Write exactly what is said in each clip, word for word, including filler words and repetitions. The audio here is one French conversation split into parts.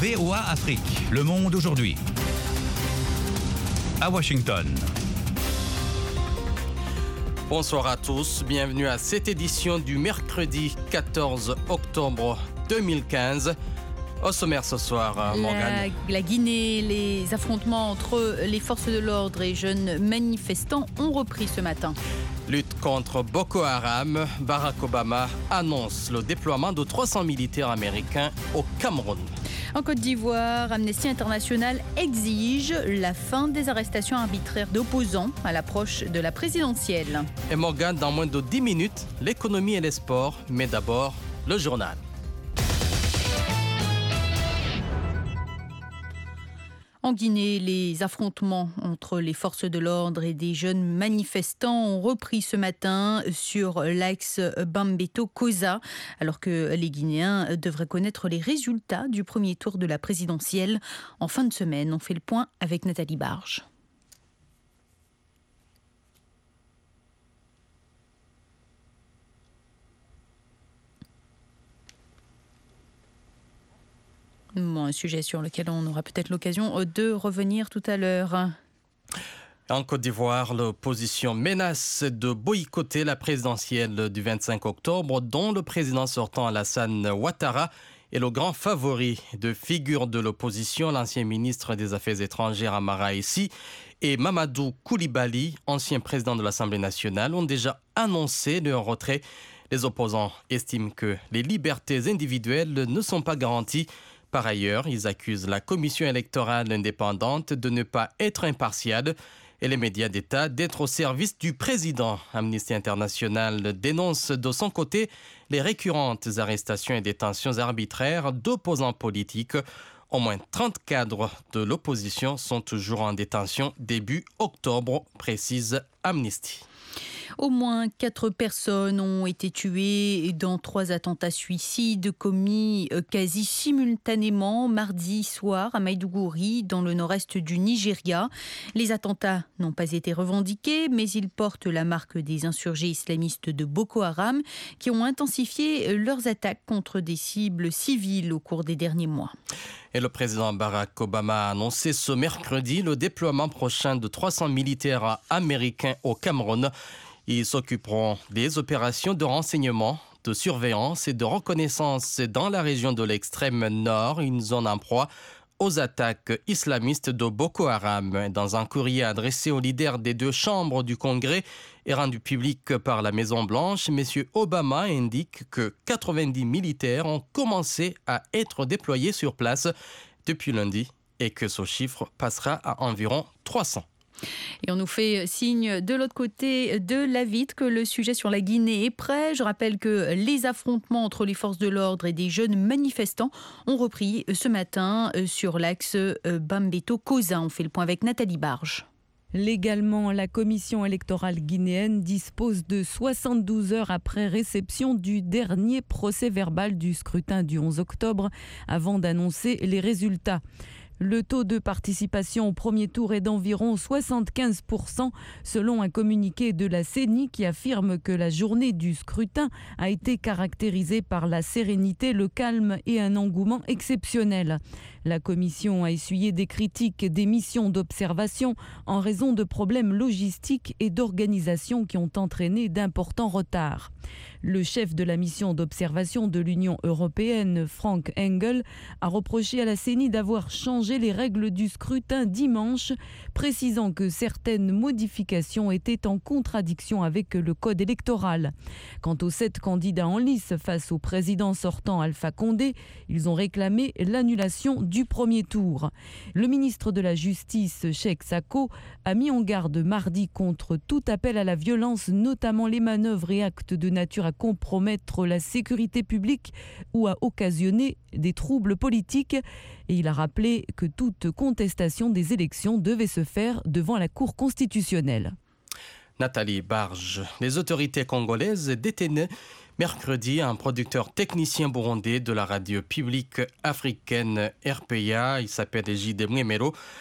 V O A Afrique, Le Monde aujourd'hui. À Washington. Bonsoir à tous, bienvenue à cette édition du mercredi quatorze octobre deux mille quinze. Au sommaire ce soir, Morgane. La, la Guinée, les affrontements entre les forces de l'ordre et jeunes manifestants ont repris ce matin. Lutte contre Boko Haram, Barack Obama annonce le déploiement de trois cents militaires américains au Cameroun. En Côte d'Ivoire, Amnesty International exige la fin des arrestations arbitraires d'opposants à l'approche de la présidentielle. Et Morgane, dans moins de dix minutes, l'économie et les sports, mais d'abord le journal. En Guinée, les affrontements entre les forces de l'ordre et des jeunes manifestants ont repris ce matin sur l'axe Bambeto-Koza, alors que les Guinéens devraient connaître les résultats du premier tour de la présidentielle en fin de semaine. On fait le point avec Nathalie Barge. Bon, un sujet sur lequel on aura peut-être l'occasion de revenir tout à l'heure. En Côte d'Ivoire, l'opposition menace de boycotter la présidentielle du vingt-cinq octobre, dont le président sortant Alassane Ouattara est le grand favori. De figures de l'opposition, l'ancien ministre des Affaires étrangères Amara Essi et Mamadou Koulibaly, ancien président de l'Assemblée nationale, ont déjà annoncé leur retrait. Les opposants estiment que les libertés individuelles ne sont pas garanties. Par ailleurs, ils accusent la commission électorale indépendante de ne pas être impartiale et les médias d'État d'être au service du président. Amnesty International dénonce de son côté les récurrentes arrestations et détentions arbitraires d'opposants politiques. Au moins trente cadres de l'opposition sont toujours en détention début octobre, précise Amnesty. Au moins quatre personnes ont été tuées dans trois attentats suicides commis quasi simultanément mardi soir à Maïdougouri, dans le nord-est du Nigeria. Les attentats n'ont pas été revendiqués, mais ils portent la marque des insurgés islamistes de Boko Haram qui ont intensifié leurs attaques contre des cibles civiles au cours des derniers mois. Et le président Barack Obama a annoncé ce mercredi le déploiement prochain de trois cents militaires américains au Cameroun. Ils s'occuperont des opérations de renseignement, de surveillance et de reconnaissance dans la région de l'extrême nord, une zone en proie aux attaques islamistes de Boko Haram. Dans un courrier adressé aux leaders des deux chambres du Congrès et rendu public par la Maison-Blanche, M. Obama indique que quatre-vingt-dix militaires ont commencé à être déployés sur place depuis lundi et que ce chiffre passera à environ trois cents. Et on nous fait signe de l'autre côté de la vitre que le sujet sur la Guinée est prêt. Je rappelle que les affrontements entre les forces de l'ordre et des jeunes manifestants ont repris ce matin sur l'axe Bambeto-Koza. On fait le point avec Nathalie Barge. Légalement, la commission électorale guinéenne dispose de soixante-douze heures après réception du dernier procès-verbal du scrutin du onze octobre avant d'annoncer les résultats. Le taux de participation au premier tour est d'environ soixante-quinze pour cent selon un communiqué de la C E N I qui affirme que la journée du scrutin a été caractérisée par la sérénité, le calme et un engouement exceptionnel. La commission a essuyé des critiques des missions d'observation en raison de problèmes logistiques et d'organisation qui ont entraîné d'importants retards. Le chef de la mission d'observation de l'Union européenne, Frank Engel, a reproché à la C E N I d'avoir changé les règles du scrutin dimanche, précisant que certaines modifications étaient en contradiction avec le code électoral. Quant aux sept candidats en lice face au président sortant Alpha Condé, ils ont réclamé l'annulation du premier tour. Le ministre de la Justice, Cheikh Sako, a mis en garde mardi contre tout appel à la violence, notamment les manœuvres et actes de nature à compromettre la sécurité publique ou à occasionner des troubles politiques. Et il a rappelé que toute contestation des élections devait se faire devant la Cour constitutionnelle. Nathalie Barge. Les autorités congolaises détenaient mercredi un producteur technicien burundais de la radio publique africaine R P A. Il s'appelle J D Mwemero.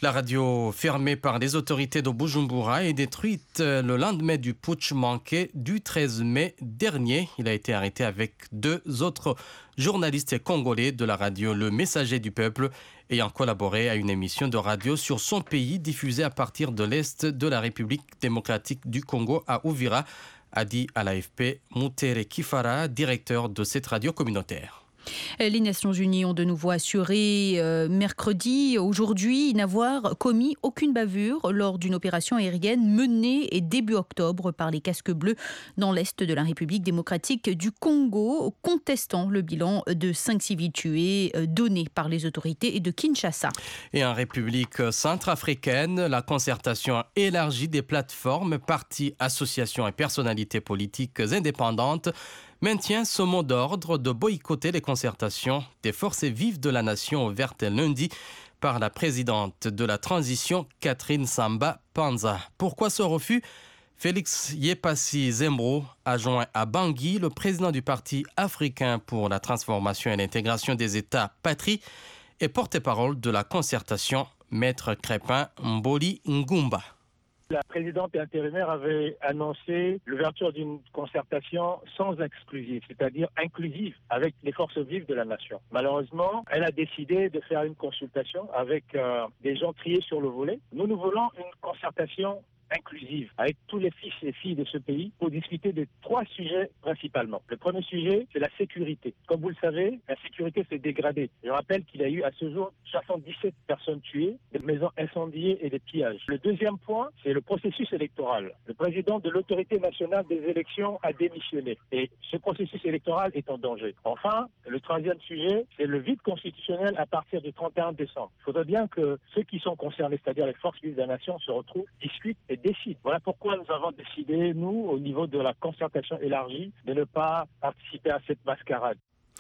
La radio fermée par les autorités de Bujumbura est détruite le lendemain du putsch manqué du treize mai dernier. Il a été arrêté avec deux autres journalistes congolais de la radio Le Messager du Peuple, ayant collaboré à une émission de radio sur son pays diffusée à partir de l'est de la République démocratique du Congo à Uvira, a dit à l'A F P Mutere Kifara, directeur de cette radio communautaire. Les Nations Unies ont de nouveau assuré euh, mercredi, aujourd'hui, n'avoir commis aucune bavure lors d'une opération aérienne menée début octobre par les casques bleus dans l'est de la République démocratique du Congo, contestant le bilan de cinq civils tués euh, donné par les autorités de Kinshasa. Et en République centrafricaine, la concertation élargie des plateformes, partis, associations et personnalités politiques indépendantes maintient ce mot d'ordre de boycotter les concertations des forces vives de la nation ouvertes lundi par la présidente de la transition, Catherine Samba Panza. Pourquoi ce refus ? Félix Yepassi Zembro a joint à Bangui le président du Parti africain pour la transformation et l'intégration des États patries et porte-parole de la concertation, Maître Crépin Mboli Ngumba. La présidente intérimaire avait annoncé l'ouverture d'une concertation sans exclusive, c'est-à-dire inclusive avec les forces vives de la nation. Malheureusement, elle a décidé de faire une consultation avec euh, des gens triés sur le volet. Nous, nous voulons une concertation inclusive avec tous les fils et filles de ce pays pour discuter de trois sujets principalement. Le premier sujet, c'est la sécurité. Comme vous le savez, la sécurité s'est dégradée. Je rappelle qu'il y a eu à ce jour soixante-dix-sept personnes tuées, des maisons incendiées et des pillages. Le deuxième point, c'est le processus électoral. Le président de l'autorité nationale des élections a démissionné et ce processus électoral est en danger. Enfin, le troisième sujet, c'est le vide constitutionnel à partir du trente et un décembre. Il faudrait bien que ceux qui sont concernés, c'est-à-dire les forces vives de la nation, se retrouvent, discutent et décide. Voilà pourquoi nous avons décidé, nous, au niveau de la concertation élargie, de ne pas participer à cette mascarade.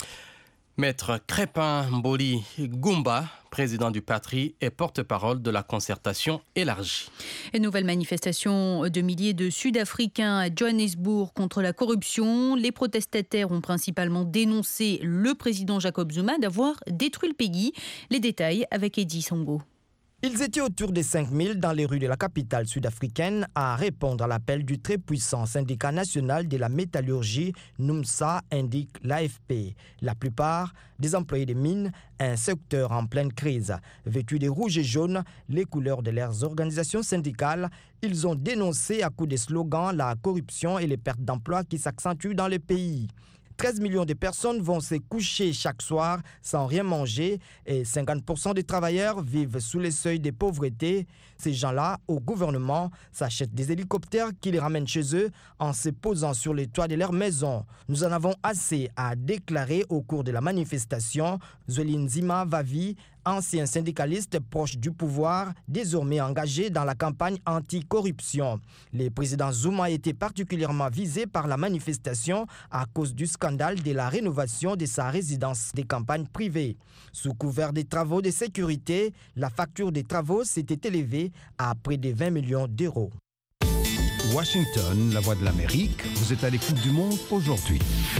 Maître Crépin Mboli Ngumba, président du Patrie et porte-parole de la concertation élargie. Une nouvelle manifestation de milliers de Sud-Africains à Johannesburg contre la corruption. Les protestataires ont principalement dénoncé le président Jacob Zuma d'avoir détruit le pays. Les détails avec Eddie Songo. Ils étaient autour des cinq mille dans les rues de la capitale sud-africaine à répondre à l'appel du très puissant syndicat national de la métallurgie, NUMSA, indique l'A F P. La plupart des employés des mines, un secteur en pleine crise. Vêtus de rouge et jaune, les couleurs de leurs organisations syndicales, ils ont dénoncé à coups de slogans la corruption et les pertes d'emplois qui s'accentuent dans le pays. treize millions de personnes vont se coucher chaque soir sans rien manger et cinquante pour cent des travailleurs vivent sous le seuil de pauvreté. Ces gens-là, au gouvernement, s'achètent des hélicoptères qui les ramènent chez eux en se posant sur les toits de leur maison. Nous en avons assez, a déclaré au cours de la manifestation Zwelinzima Vavi, ancien syndicaliste proche du pouvoir, désormais engagé dans la campagne anti-corruption. Le président Zuma était particulièrement visé par la manifestation à cause du scandale de la rénovation de sa résidence des campagnes privées. Sous couvert des travaux de sécurité, la facture des travaux s'était élevée à près de vingt millions d'euros. Washington, la voix de l'Amérique, vous êtes à l'écoute du monde aujourd'hui.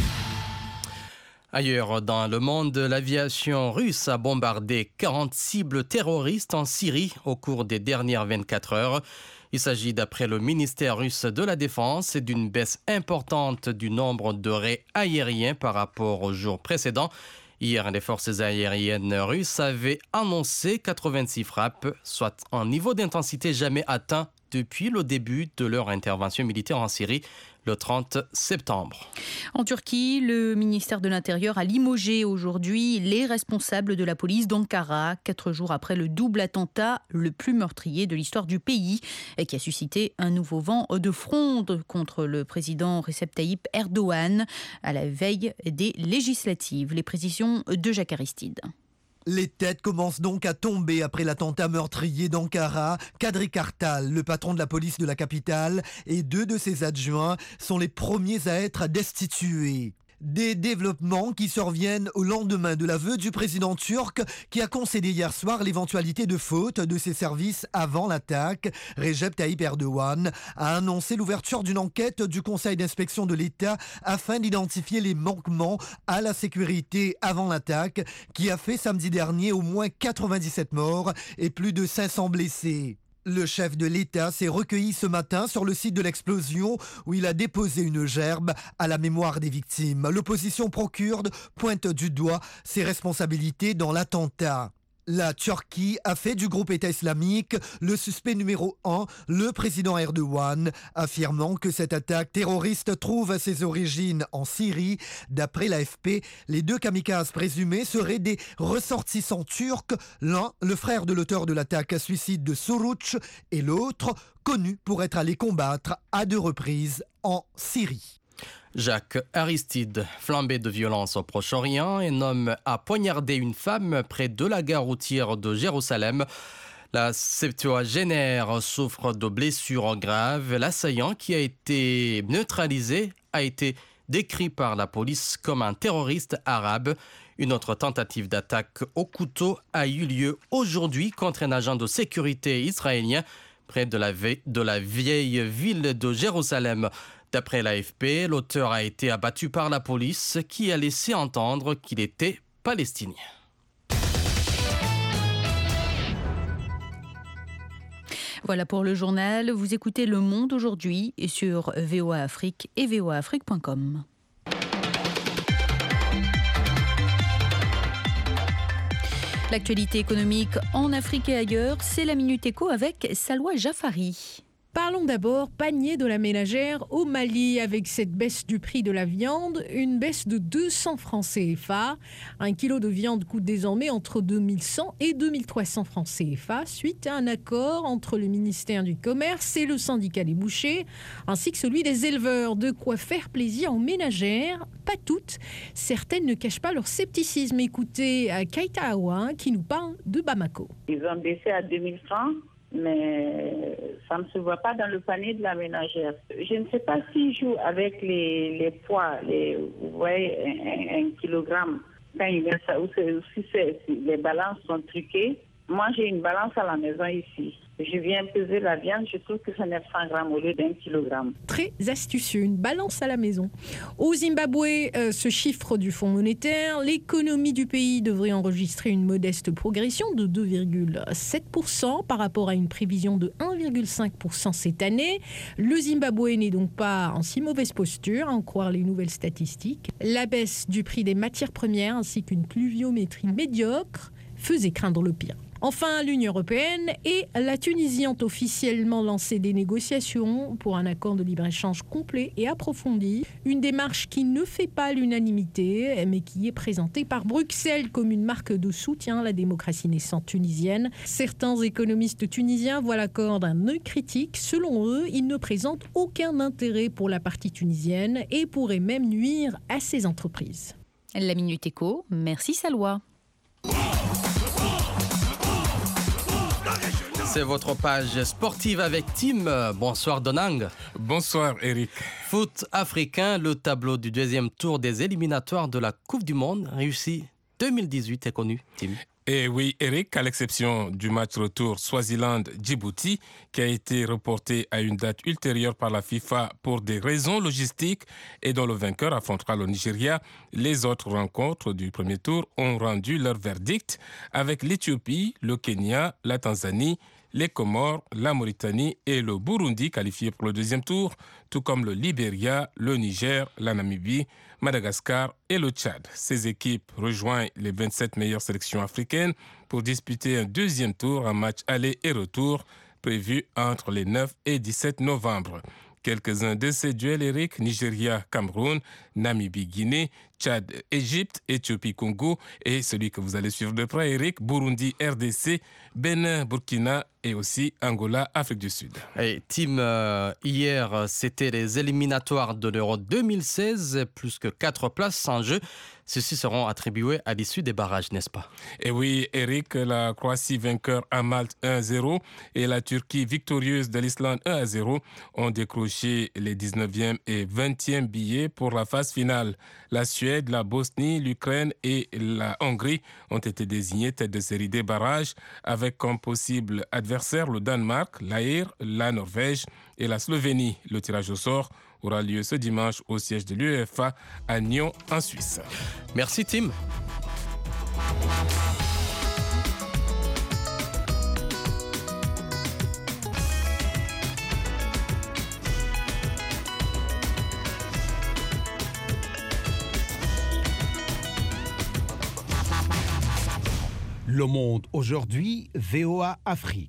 Ailleurs dans le monde, l'aviation russe a bombardé quarante cibles terroristes en Syrie au cours des dernières vingt-quatre heures. Il s'agit, d'après le ministère russe de la Défense, d'une baisse importante du nombre de raids aériens par rapport au jour précédent. Hier, les forces aériennes russes avaient annoncé quatre-vingt-six frappes, soit un niveau d'intensité jamais atteint depuis le début de leur intervention militaire en Syrie, le trente septembre. En Turquie, le ministère de l'Intérieur a limogé aujourd'hui les responsables de la police d'Ankara, quatre jours après le double attentat le plus meurtrier de l'histoire du pays, et qui a suscité un nouveau vent de fronde contre le président Recep Tayyip Erdogan à la veille des législatives. Les précisions de Jacques Aristide. Les têtes commencent donc à tomber après l'attentat meurtrier d'Ankara. Kadri Kartal, le patron de la police de la capitale, et deux de ses adjoints sont les premiers à être destitués. Des développements qui surviennent au lendemain de l'aveu du président turc qui a concédé hier soir l'éventualité de faute de ses services avant l'attaque. Recep Tayyip Erdogan a annoncé l'ouverture d'une enquête du Conseil d'inspection de l'État afin d'identifier les manquements à la sécurité avant l'attaque qui a fait samedi dernier au moins quatre-vingt-dix-sept morts et plus de cinq cents blessés. Le chef de l'État s'est recueilli ce matin sur le site de l'explosion où il a déposé une gerbe à la mémoire des victimes. L'opposition pro-kurde pointe du doigt ses responsabilités dans l'attentat. La Turquie a fait du groupe État islamique le suspect numéro un, le président Erdogan, affirmant que cette attaque terroriste trouve ses origines en Syrie. D'après l'A F P, les deux kamikazes présumés seraient des ressortissants turcs, l'un, le frère de l'auteur de l'attaque suicide de Suruç, et l'autre, connu pour être allé combattre à deux reprises en Syrie. Jacques Aristide, flambé de violence au Proche-Orient, un homme a poignardé une femme près de la gare routière de Jérusalem. La septuagénaire souffre de blessures graves. L'assaillant, qui a été neutralisé, a été décrit par la police comme un terroriste arabe. Une autre tentative d'attaque au couteau a eu lieu aujourd'hui contre un agent de sécurité israélien près de la, de la vieille ville de Jérusalem. D'après l'A F P, l'auteur a été abattu par la police qui a laissé entendre qu'il était palestinien. Voilà pour le journal. Vous écoutez Le Monde aujourd'hui et sur V O A Afrique et v o a afrique point com. L'actualité économique en Afrique et ailleurs, c'est la Minute Éco avec Salwa Jafari. Parlons d'abord panier de la ménagère au Mali avec cette baisse du prix de la viande, une baisse de deux cents francs C F A. Un kilo de viande coûte désormais entre deux mille cent et deux mille trois cents francs C F A suite à un accord entre le ministère du Commerce et le syndicat des bouchers, ainsi que celui des éleveurs. De quoi faire plaisir aux ménagères, pas toutes. Certaines ne cachent pas leur scepticisme. Écoutez à Keita Awa qui nous parle de Bamako. Ils ont baissé à deux mille francs. Mais ça ne se voit pas dans le panier de la ménagère. Je ne sais pas s'ils jouent avec les, les poids, les, vous voyez, un, un kilogramme, quand ils mettent ça, ou si, c'est, si les balances sont truquées. Moi, j'ai une balance à la maison ici. Je viens peser la viande, je trouve que c'est neuf cents grammes au lieu d'un kilogramme. Très astucieux, une balance à la maison. Au Zimbabwe, euh, ce chiffre du Fonds monétaire, l'économie du pays devrait enregistrer une modeste progression de deux virgule sept pour cent par rapport à une prévision de un virgule cinq pour cent cette année. Le Zimbabwe n'est donc pas en si mauvaise posture, à en croire les nouvelles statistiques. La baisse du prix des matières premières ainsi qu'une pluviométrie médiocre faisait craindre le pire. Enfin, l'Union européenne et la Tunisie ont officiellement lancé des négociations pour un accord de libre-échange complet et approfondi. Une démarche qui ne fait pas l'unanimité, mais qui est présentée par Bruxelles comme une marque de soutien à la démocratie naissante tunisienne. Certains économistes tunisiens voient l'accord d'un œil critique. Selon eux, il ne présente aucun intérêt pour la partie tunisienne et pourrait même nuire à ses entreprises. La Minute Éco, merci Salwa. C'est votre page sportive avec Tim. Bonsoir Donang. Bonsoir Eric. Foot africain, le tableau du deuxième tour des éliminatoires de la Coupe du Monde réussi deux mille dix-huit est connu, Tim. Et oui, Eric, à l'exception du match retour Swaziland-Djibouti, qui a été reporté à une date ultérieure par la FIFA pour des raisons logistiques et dont le vainqueur affrontera le Nigeria, les autres rencontres du premier tour ont rendu leur verdict avec l'Éthiopie, le Kenya, la Tanzanie, les Comores, la Mauritanie et le Burundi qualifiés pour le deuxième tour, tout comme le Libéria, le Niger, la Namibie, Madagascar et le Tchad. Ces équipes rejoignent les vingt-sept meilleures sélections africaines pour disputer un deuxième tour en match aller et retour prévu entre les neuf et dix-sept novembre. Quelques-uns de ces duels, Eric, Nigeria, Cameroun, Namibie, Guinée, Tchad, Égypte, Éthiopie, Congo et celui que vous allez suivre de près, Eric, Burundi, R D C, Bénin, Burkina et aussi Angola, Afrique du Sud. Et Tim, euh, hier, c'était les éliminatoires de l'Euro deux mille seize, plus que quatre places en jeu. Ceux-ci seront attribués à l'issue des barrages, n'est-ce pas? Et oui, Eric, la Croatie vainqueur à Malte un à zéro et la Turquie victorieuse de l'Islande un à zéro ont décroché les dix-neuvième et vingtième billets pour la phase finale. La Suède, la Bosnie, l'Ukraine et la Hongrie ont été désignés tête de série des barrages avec comme possible adversaires le Danemark, l'Aïr, la Norvège et la Slovénie. Le tirage au sort aura lieu ce dimanche au siège de l'UEFA à Nyon, en Suisse. Merci Tim. Le Monde aujourd'hui, V O A Afrique.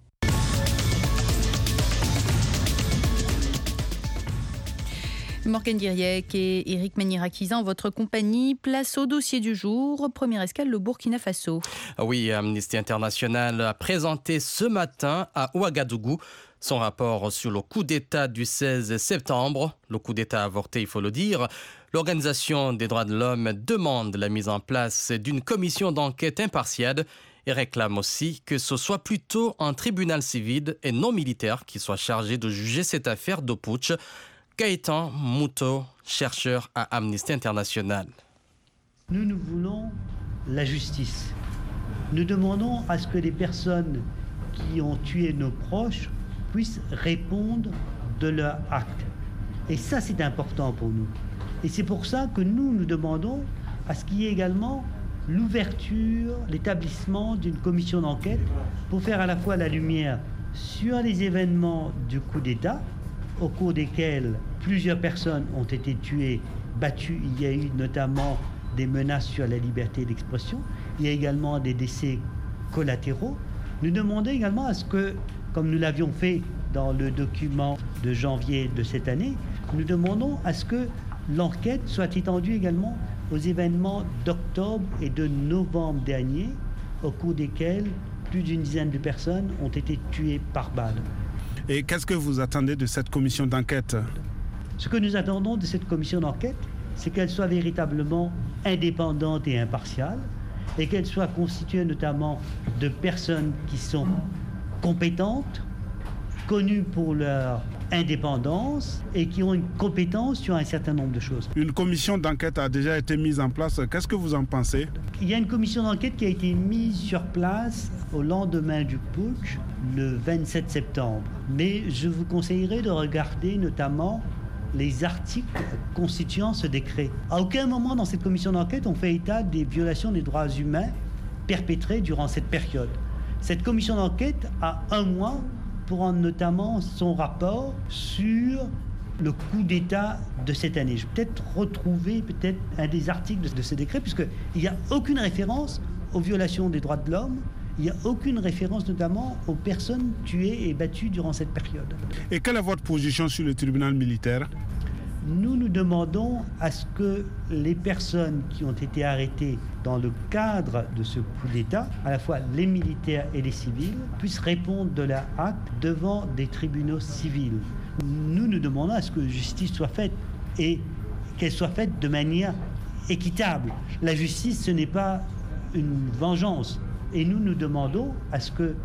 Morgane Diriec et Eric Manirakisa en votre compagnie. Place au dossier du jour. Première escale, le Burkina Faso. Oui, Amnesty International a présenté ce matin à Ouagadougou son rapport sur le coup d'État du seize septembre. Le coup d'État avorté, il faut le dire. L'Organisation des droits de l'homme demande la mise en place d'une commission d'enquête impartiale et réclame aussi que ce soit plutôt un tribunal civil et non militaire qui soit chargé de juger cette affaire de putsch. Gaëtan Mouto, chercheur à Amnesty International. Nous, nous voulons la justice. Nous demandons à ce que les personnes qui ont tué nos proches puissent répondre de leur acte. Et ça, c'est important pour nous. Et c'est pour ça que nous, nous demandons à ce qu'il y ait également l'ouverture, l'établissement d'une commission d'enquête pour faire à la fois la lumière sur les événements du coup d'État, au cours desquels plusieurs personnes ont été tuées, battues. Il y a eu notamment des menaces sur la liberté d'expression. Il y a également des décès collatéraux. Nous demandons également à ce que, comme nous l'avions fait dans le document de janvier de cette année, nous demandons à ce que l'enquête soit étendue également aux événements d'octobre et de novembre dernier, au cours desquels plus d'une dizaine de personnes ont été tuées par balle. Et qu'est-ce que vous attendez de cette commission d'enquête? Ce que nous attendons de cette commission d'enquête, c'est qu'elle soit véritablement indépendante et impartiale, et qu'elle soit constituée notamment de personnes qui sont compétentes, connues pour leur indépendance et qui ont une compétence sur un certain nombre de choses. Une commission d'enquête a déjà été mise en place. Qu'est-ce que vous en pensez? Il y a une commission d'enquête qui a été mise sur place au lendemain du putsch, le vingt-sept septembre. Mais je vous conseillerais de regarder notamment les articles constituant ce décret. À aucun moment dans cette commission d'enquête on fait état des violations des droits humains perpétrées durant cette période. Cette commission d'enquête a un mois pour rendre notamment son rapport sur le coup d'État de cette année. Je vais peut-être retrouver peut-être un des articles de ce décret, puisqu'il n'y a aucune référence aux violations des droits de l'homme, il n'y a aucune référence notamment aux personnes tuées et battues durant cette période. Et quelle est votre position sur le tribunal militaire? Nous nous demandons à ce que les personnes qui ont été arrêtées dans le cadre de ce coup d'État, à la fois les militaires et les civils, puissent répondre de leur acte devant des tribunaux civils. Nous nous demandons à ce que justice soit faite et qu'elle soit faite de manière équitable. La justice, ce n'est pas une vengeance. Et nous nous demandons à ce que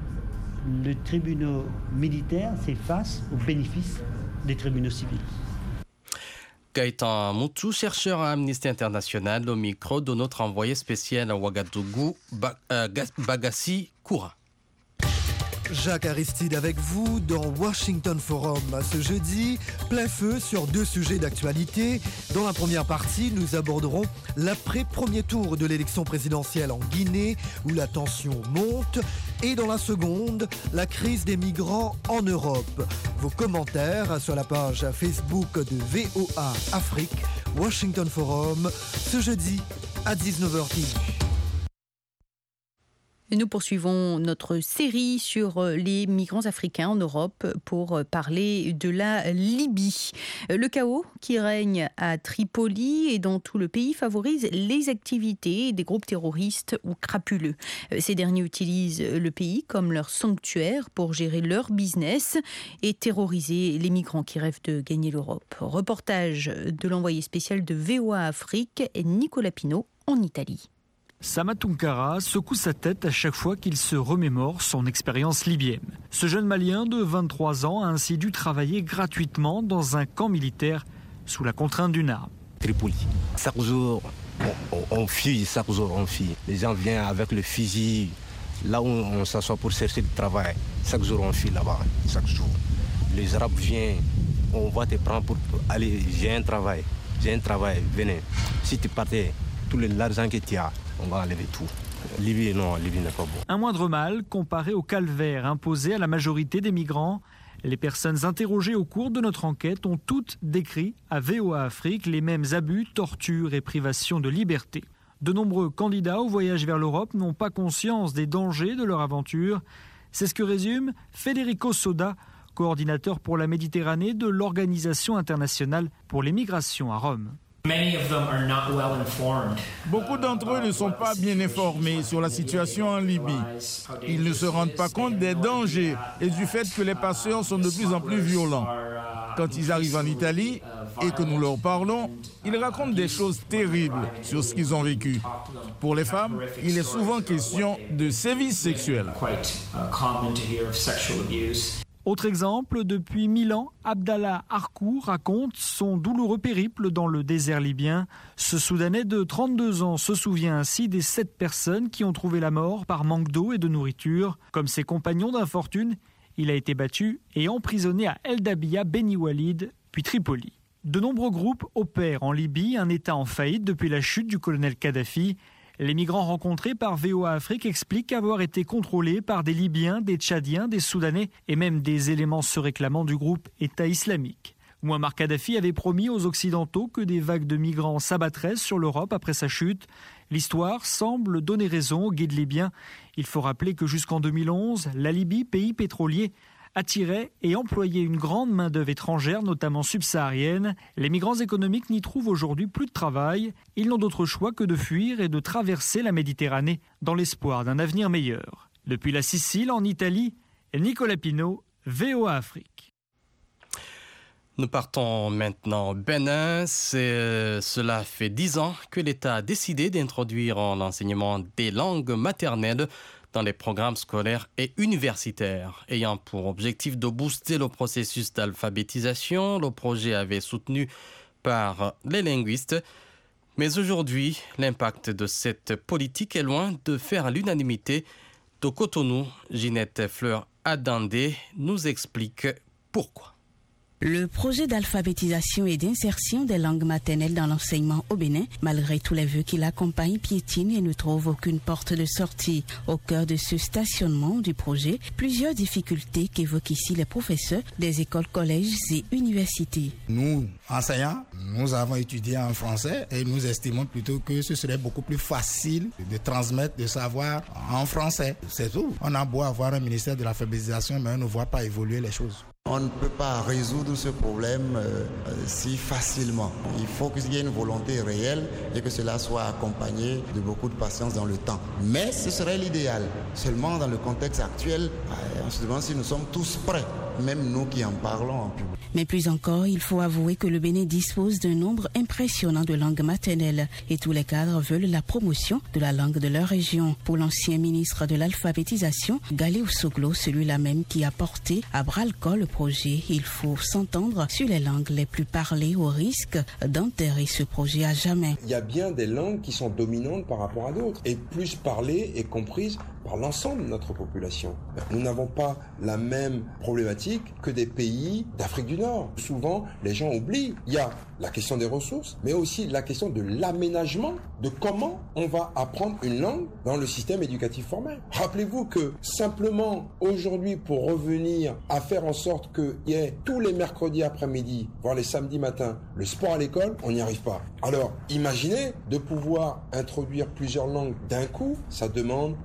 le tribunal militaire s'efface au bénéfice des tribunaux civils. Gaëtan Moutou, chercheur à Amnesty International, au micro de notre envoyé spécial à Ouagadougou, Bagassi Koura. Jacques Aristide avec vous dans Washington Forum. Ce jeudi, plein feu sur deux sujets d'actualité. Dans la première partie, nous aborderons l'après-premier tour de l'élection présidentielle en Guinée, où la tension monte. Et dans la seconde, la crise des migrants en Europe. Vos commentaires sur la page Facebook de V O A Afrique, Washington Forum, ce jeudi à dix-neuf heures. Et nous poursuivons notre série sur les migrants africains en Europe pour parler de la Libye. Le chaos qui règne à Tripoli et dans tout le pays favorise les activités des groupes terroristes ou crapuleux. Ces derniers utilisent le pays comme leur sanctuaire pour gérer leur business et terroriser les migrants qui rêvent de gagner l'Europe. Reportage de l'envoyé spécial de V O A Afrique, Nicolas Pinault, en Italie. Sama Tunkara secoue sa tête à chaque fois qu'il se remémore son expérience libyenne. Ce jeune Malien de vingt-trois ans a ainsi dû travailler gratuitement dans un camp militaire sous la contrainte d'une arme. Tripoli. Chaque jour, on, on, on fuit, chaque jour on fuit. Les gens viennent avec le fusil, là où on s'assoit pour chercher du travail. Chaque jour on fuit là-bas, chaque jour. Les Arabes viennent, on va te prendre pour aller, j'ai un travail, j'ai un travail, venez. Si tu partais, tout l'argent que tu as, on va enlever tout. Libye, non, Libye n'est pas bon. Un moindre mal comparé au calvaire imposé à la majorité des migrants. Les personnes interrogées au cours de notre enquête ont toutes décrit à V O A Afrique les mêmes abus, tortures et privations de liberté. De nombreux candidats au voyage vers l'Europe n'ont pas conscience des dangers de leur aventure. C'est ce que résume Federico Soda, coordinateur pour la Méditerranée de l'Organisation internationale pour les migrations à Rome. Beaucoup d'entre eux ne sont pas bien informés sur la situation en Libye. Ils ne se rendent pas compte des dangers et du fait que les passeurs sont de plus en plus violents. Quand ils arrivent en Italie et que nous leur parlons, ils racontent des choses terribles sur ce qu'ils ont vécu. Pour les femmes, il est souvent question de sévices sexuels. Autre exemple, depuis mille ans, Abdallah Arkou raconte son douloureux périple dans le désert libyen. Ce Soudanais de trente-deux ans se souvient ainsi des sept personnes qui ont trouvé la mort par manque d'eau et de nourriture. Comme ses compagnons d'infortune, il a été battu et emprisonné à El Dabia, Beni Walid, puis Tripoli. De nombreux groupes opèrent en Libye, un État en faillite depuis la chute du colonel Kadhafi. Les migrants rencontrés par V O A Afrique expliquent avoir été contrôlés par des Libyens, des Tchadiens, des Soudanais et même des éléments se réclamant du groupe État islamique. Mouammar Kadhafi avait promis aux Occidentaux que des vagues de migrants s'abattraient sur l'Europe après sa chute. L'histoire semble donner raison aux guides libyens. Il faut rappeler que jusqu'en deux mille onze, la Libye, pays pétrolier, attirait et employait une grande main-d'œuvre étrangère, notamment subsaharienne. Les migrants économiques n'y trouvent aujourd'hui plus de travail. Ils n'ont d'autre choix que de fuir et de traverser la Méditerranée dans l'espoir d'un avenir meilleur. Depuis la Sicile, en Italie, Nicolas Pinault, V O A Afrique. Nous partons maintenant au Bénin. C'est, cela fait dix ans que l'État a décidé d'introduire l'enseignement des langues maternelles dans les programmes scolaires et universitaires. Ayant pour objectif de booster le processus d'alphabétisation, le projet avait soutenu par les linguistes. Mais aujourd'hui, l'impact de cette politique est loin de faire l'unanimité. De Cotonou, Ginette Fleur-Adandé nous explique pourquoi. Le projet d'alphabétisation et d'insertion des langues maternelles dans l'enseignement au Bénin, malgré tous les vœux qui l'accompagnent, piétine et ne trouve aucune porte de sortie. Au cœur de ce stationnement du projet, plusieurs difficultés qu'évoquent ici les professeurs des écoles, collèges et universités. Nous, enseignants, nous avons étudié en français et nous estimons plutôt que ce serait beaucoup plus facile de transmettre le savoir en français. C'est tout. On a beau avoir un ministère de l'alphabétisation, mais on ne voit pas évoluer les choses. On ne peut pas résoudre ce problème euh, si facilement. Il faut qu'il y ait une volonté réelle et que cela soit accompagné de beaucoup de patience dans le temps. Mais ce serait l'idéal. Seulement dans le contexte actuel, on se demande si nous sommes tous prêts, même nous qui en parlons en public. Mais plus encore, il faut avouer que le Bénin dispose d'un nombre impressionnant de langues maternelles et tous les cadres veulent la promotion de la langue de leur région. Pour l'ancien ministre de l'alphabétisation, Galéo Soglo, celui-là même qui a porté à bras-le-corps le projet, il faut s'entendre sur les langues les plus parlées au risque d'enterrer ce projet à jamais. Il y a bien des langues qui sont dominantes par rapport à d'autres et plus parlées et comprises par l'ensemble de notre population. Nous n'avons pas la même problématique que des pays d'Afrique du Nord. Souvent, les gens oublient, il y a la question des ressources, mais aussi la question de l'aménagement, de comment on va apprendre une langue dans le système éducatif formel. Rappelez-vous que simplement aujourd'hui, pour revenir à faire en sorte qu'il y ait tous les mercredis après-midi, voire les samedis matins, le sport à l'école, on n'y arrive pas. Alors, imaginez de pouvoir introduire plusieurs langues d'un coup, ça demande beaucoup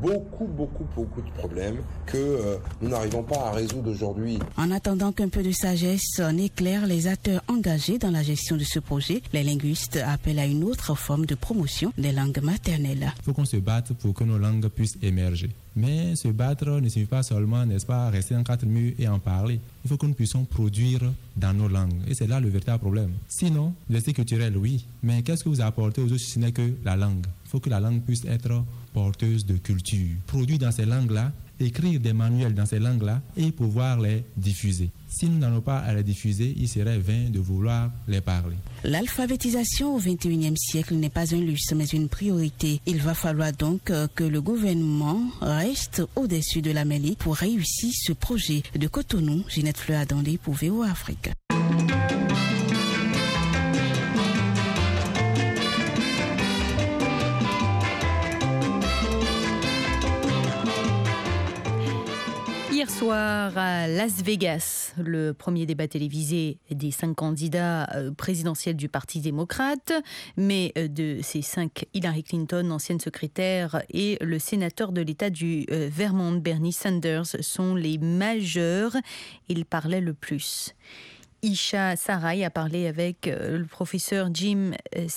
beaucoup, beaucoup, beaucoup de problèmes que euh, nous n'arrivons pas à résoudre aujourd'hui. En attendant qu'un peu de sagesse n'éclaire les acteurs engagés dans la gestion de ce projet, les linguistes appellent à une autre forme de promotion des langues maternelles. Il faut qu'on se batte pour que nos langues puissent émerger. Mais se battre ne signifie pas seulement, n'est-ce pas, rester en quatre murs et en parler. Il faut que nous puissions produire dans nos langues. Et c'est là le véritable problème. Sinon, l'esprit culturel, oui. Mais qu'est-ce que vous apportez aux autres si ce n'est que la langue? Il faut que la langue puisse être porteuse de culture. Produire dans ces langues-là, écrire des manuels dans ces langues-là et pouvoir les diffuser. Si nous n'allons pas à les diffuser, il serait vain de vouloir les parler. L'alphabétisation au vingt et unième siècle n'est pas un luxe, mais une priorité. Il va falloir donc que le gouvernement reste au-dessus de la mêlée pour réussir ce projet. De Cotonou, Ginette Fleur-Adandé pour V O A Afrique. Hier soir à Las Vegas, le premier débat télévisé des cinq candidats présidentiels du Parti démocrate, mais de ces cinq, Hillary Clinton, ancienne secrétaire, et le sénateur de l'État du Vermont, Bernie Sanders, sont les majeurs. Ils parlaient le plus. Isha Sarai a parlé avec le professeur Jim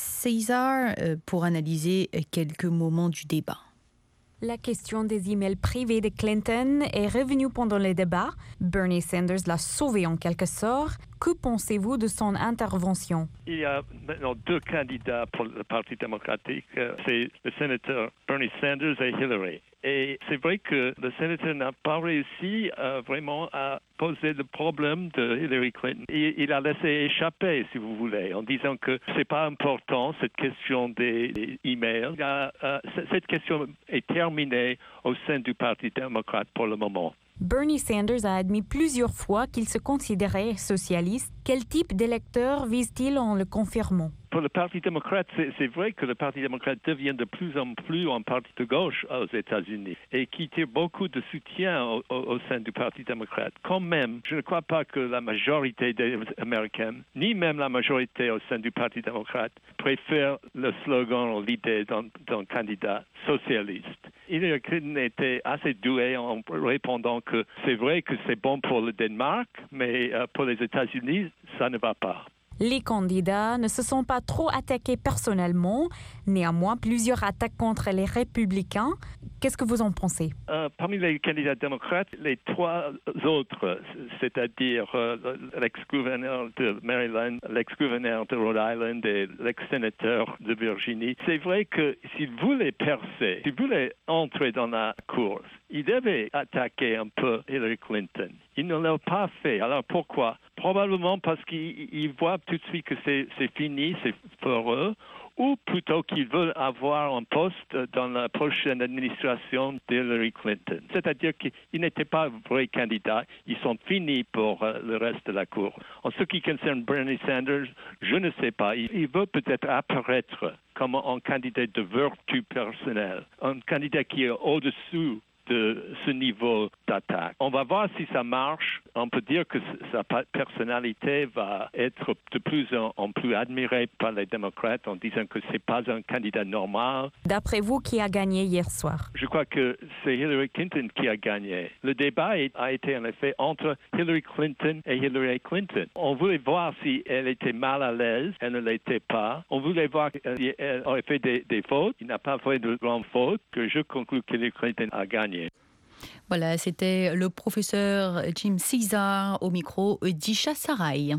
Cesar pour analyser quelques moments du débat. La question des emails privés de Clinton est revenue pendant les débats. Bernie Sanders l'a sauvé en quelque sorte. Que pensez-vous de son intervention? Il y a maintenant deux candidats pour le Parti démocratique. C'est le sénateur Bernie Sanders et Hillary. Et c'est vrai que le sénateur n'a pas réussi euh, vraiment à poser le problème de Hillary Clinton. Il, il a laissé échapper, si vous voulez, en disant que c'est pas important, cette question des, des emails. Il a, euh, cette question est terminée au sein du Parti démocrate pour le moment. Bernie Sanders a admis plusieurs fois qu'il se considérait socialiste. Quel type d'électeur vise-t-il en le confirmant? Pour le Parti démocrate, c'est, c'est vrai que le Parti démocrate devient de plus en plus un parti de gauche aux États-Unis et qui tire beaucoup de soutien au, au, au sein du Parti démocrate. Quand même, je ne crois pas que la majorité des Américains, ni même la majorité au sein du Parti démocrate, préfèrent le slogan ou l'idée d'un, d'un candidat socialiste. Hillary Clinton était assez douée en répondant que c'est vrai que c'est bon pour le Danemark, mais pour les États-Unis, ça ne va pas. Les candidats ne se sont pas trop attaqués personnellement. Néanmoins, plusieurs attaques contre les républicains. Qu'est-ce que vous en pensez? euh, Parmi les candidats démocrates, les trois autres, c'est-à-dire euh, l'ex-gouverneur de Maryland, l'ex-gouverneur de Rhode Island et l'ex-sénateur de Virginie, c'est vrai que s'ils voulaient percer, s'ils voulaient entrer dans la course, ils devaient attaquer un peu Hillary Clinton. Ils ne l'ont pas fait. Alors pourquoi? Probablement parce qu'ils voient tout de suite que c'est, c'est fini, c'est pour eux, ou plutôt qu'ils veulent avoir un poste dans la prochaine administration d'Hillary Clinton. C'est-à-dire qu'ils n'étaient pas un vrai candidat, ils sont finis pour le reste de la cour. En ce qui concerne Bernie Sanders, je ne sais pas. Il, il veut peut-être apparaître comme un candidat de vertu personnelle, un candidat qui est au-dessous de ce niveau d'attaque. On va voir si ça marche. On peut dire que sa personnalité va être de plus en plus admirée par les démocrates en disant que ce n'est pas un candidat normal. D'après vous, qui a gagné hier soir? Je crois que c'est Hillary Clinton qui a gagné. Le débat a été en effet entre Hillary Clinton et Hillary Clinton. On voulait voir si elle était mal à l'aise. Elle ne l'était pas. On voulait voir si elle aurait fait des, des fautes. Il n'a pas fait de grandes fautes, que je conclus que Hillary Clinton a gagné. Voilà, c'était le professeur Jim Cesar au micro d'Isha Sarai.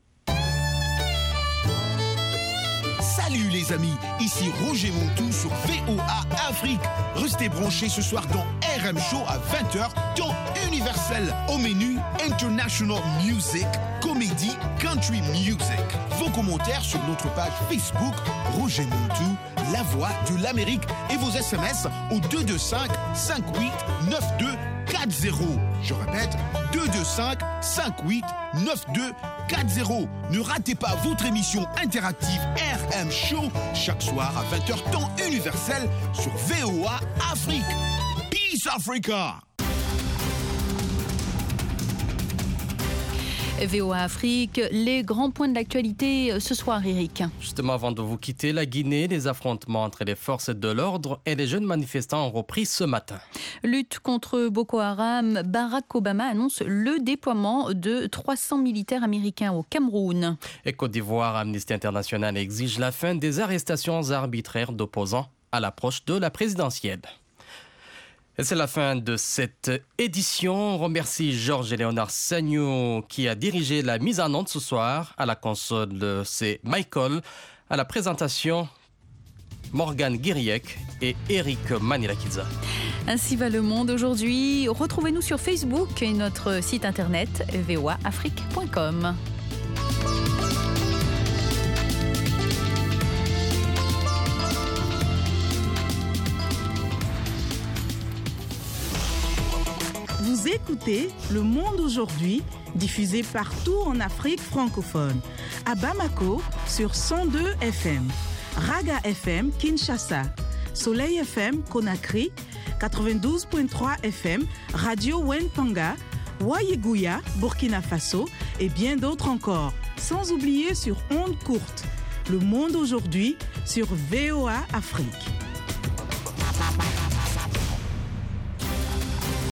Salut les amis, ici Roger Montou sur V O A Afrique. Restez branchés ce soir dans R M Show à vingt heures, temps universel. Au menu, International Music, Comédie, Country Music. Vos commentaires sur notre page Facebook, Roger Montou, la voix de l'Amérique, et vos S M S au deux deux cinq, cinq huit neuf deux quatre zéro. Je répète, deux deux cinq, cinq huit neuf deux quatre zéro. Ne ratez pas votre émission interactive R M Show chaque soir à vingt heures temps universel sur V O A Afrique. Peace Africa! V O A Afrique, les grands points de l'actualité ce soir, Eric. Justement, avant de vous quitter, la Guinée, les affrontements entre les forces de l'ordre et les jeunes manifestants ont repris ce matin. Lutte contre Boko Haram, Barack Obama annonce le déploiement de trois cents militaires américains au Cameroun. Et Côte d'Ivoire, Amnesty International exige la fin des arrestations arbitraires d'opposants à l'approche de la présidentielle. Et c'est la fin de cette édition. On remercie Georges et Léonard Sagnou qui a dirigé la mise en onde ce soir. À la console, c'est Michael. À la présentation, Morgane Guiriec et Eric Manilakidza. Ainsi va le monde aujourd'hui. Retrouvez-nous sur Facebook et notre site internet v o a afrique point com. Vous écoutez Le Monde aujourd'hui, diffusé partout en Afrique francophone. À Bamako, sur cent deux F M. Raga F M, Kinshasa. Soleil F M, Conakry. quatre-vingt-douze virgule trois F M. Radio Wentanga. Wayeguya, Burkina Faso. Et bien d'autres encore. Sans oublier sur ondes courtes. Le Monde aujourd'hui, sur V O A Afrique.